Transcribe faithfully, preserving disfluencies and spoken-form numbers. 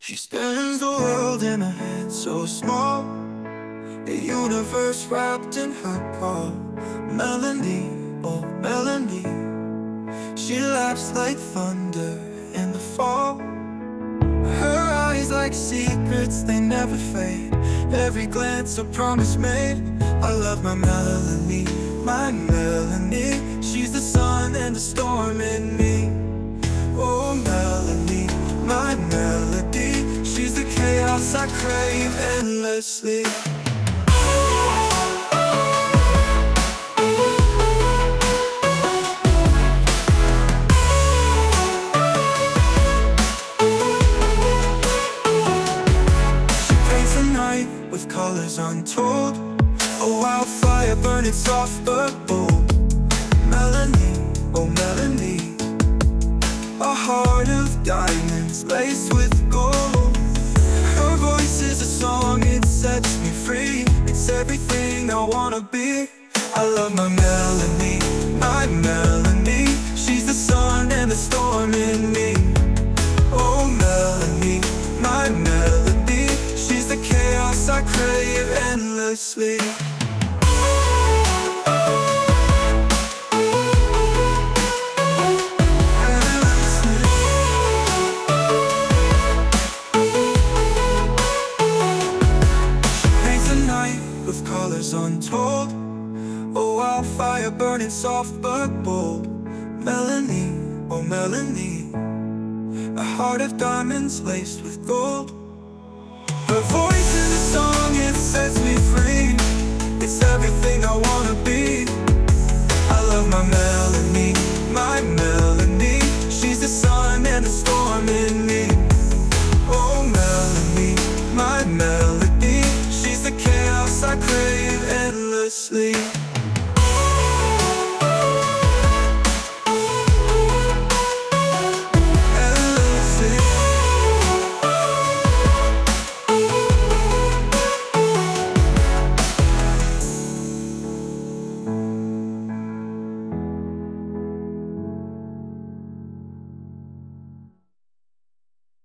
She spins the world in a head so small, the universe wrapped in her paw. Melanie, oh Melanie, she laughs like thunder in the fall. Her eyes like secrets, they never fade. Every glance a promise made. I love my Melanie, my Melanie. She's the sun and the storm in me. Oh Melanie, my melody. She's the chaos I crave endlessly. With colors untold, a wildfire burning soft but bold. Melanie, oh Melanie, a heart of diamonds laced with gold. Her voice is a song, it sets me free. It's everything I wanna be. I love my Melanie, my Melanie. She's the sun and the storm in me. Oh Melanie, my melody. She's the chaos I crave endlessly. With colors untold, a wildfire burning soft but bold. Melanie, oh Melanie, a heart of diamonds laced with gold. Her voice is a song, it sets me free. It's everything I wanna